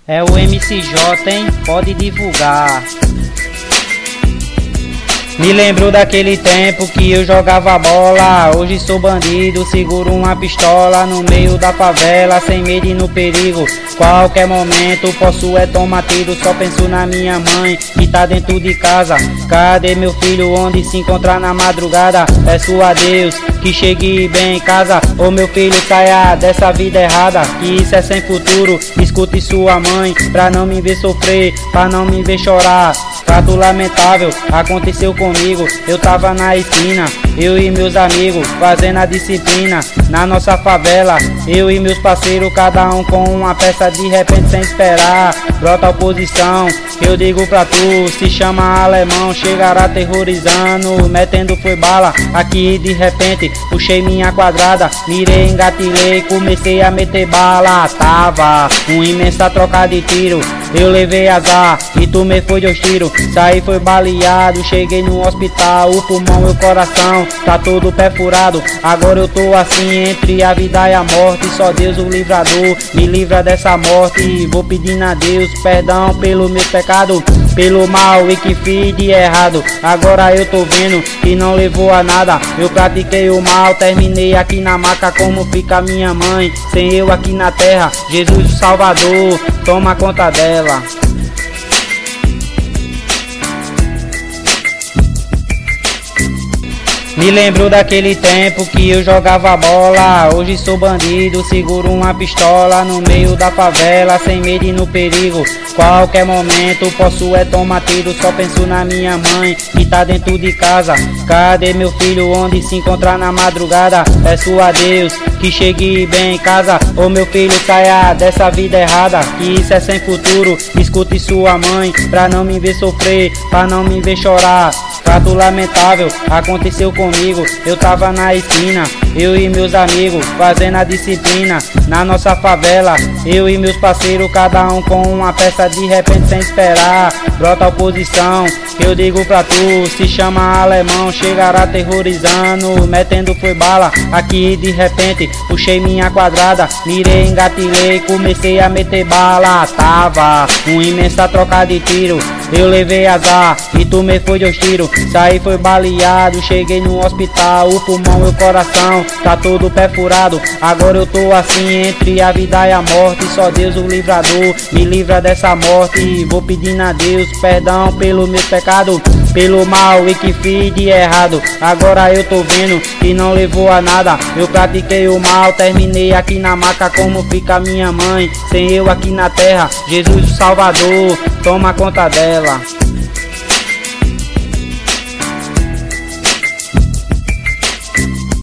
É o MCJ, hein? Pode divulgar. Me lembro daquele tempo que eu jogava bola. Hoje sou bandido, seguro uma pistola no meio da favela, sem medo e no perigo. Qualquer momento posso tomar tiro. Só penso na minha mãe que tá dentro de casa. Cadê meu filho, onde se encontrar na madrugada? Peço a Deus que chegue bem em casa. Ô meu filho, saia dessa vida errada, que isso é sem futuro. Escute sua mãe pra não me ver sofrer, pra não me ver chorar. Fato lamentável aconteceu comigo. Eu tava na esquina, eu e meus amigos, fazendo a disciplina na nossa favela. Eu e meus parceiros, cada um com uma peça. De repente, sem esperar, brota a oposição. Eu digo pra tu, se chama alemão. Chegará aterrorizando, metendo foi bala. Aqui de repente, puxei minha quadrada, mirei, engatilhei, comecei a meter bala. Tava uma imensa troca de tiro. Eu levei azar e tomei foi dois tiros. Saí foi baleado, cheguei no hospital. O pulmão e o coração tá todo perfurado. Agora eu tô assim entre a vida e a morte. Só Deus o livrador me livra dessa morte. E vou pedindo a Deus perdão pelo meu pecado, pelo mal e que fiz de errado. Agora eu tô vendo que não levou a nada. Eu pratiquei o mal, terminei aqui na maca. Como fica minha mãe sem eu aqui na terra? Jesus o Salvador, toma conta dela. Me lembro daquele tempo que eu jogava bola. Hoje sou bandido, seguro uma pistola no meio da favela, sem medo e no perigo. Qualquer momento posso tomar tiro. Só penso na minha mãe que tá dentro de casa. Cadê meu filho, onde se encontrar na madrugada? Peço a Deus que chegue bem em casa. Ô meu filho, saia dessa vida errada, que isso é sem futuro. Escute sua mãe pra não me ver sofrer, pra não me ver chorar. Fato lamentável aconteceu comigo. Eu tava na esquina, eu e meus amigos, fazendo a disciplina na nossa favela. Eu e meus parceiros, cada um com uma peça. De repente, sem esperar, brota a oposição. Eu digo pra tu, se chama alemão. Chegará aterrorizando, metendo foi bala. Aqui de repente, puxei minha quadrada, mirei, engatilhei, comecei a meter bala. Tava uma imensa troca de tiro. Eu levei azar e tomei foi dois tiros. Saí foi baleado, cheguei no hospital. O pulmão e o coração tá todo perfurado. Agora eu tô assim entre a vida e a morte. Só Deus o livrador me livra dessa morte. E vou pedindo a Deus perdão pelo meu pecado, pelo mal e que fiz de errado. Agora eu tô vendo que não levou a nada. Eu pratiquei o mal, terminei aqui na maca. Como fica minha mãe sem eu aqui na terra? Jesus o Salvador, toma conta dela.